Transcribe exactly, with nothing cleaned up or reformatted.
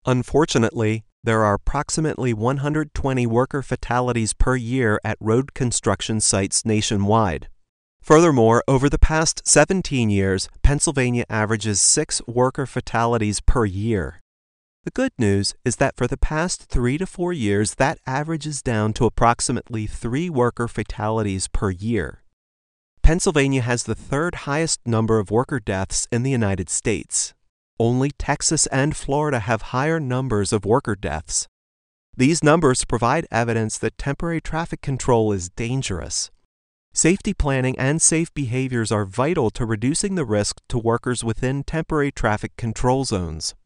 Unfortunately, there are approximately one hundred twenty worker fatalities per year at road construction sites nationwide. Furthermore, over the past seventeen years, Pennsylvania averages six worker fatalities per year. The good news is that for the past three to four years, that average is down to approximately three worker fatalities per year. Pennsylvania has the third highest number of worker deaths in the United States. Only Texas and Florida have higher numbers of worker deaths. These numbers provide evidence that temporary traffic control is dangerous. Safety planning and safe behaviors are vital to reducing the risk to workers within temporary traffic control zones.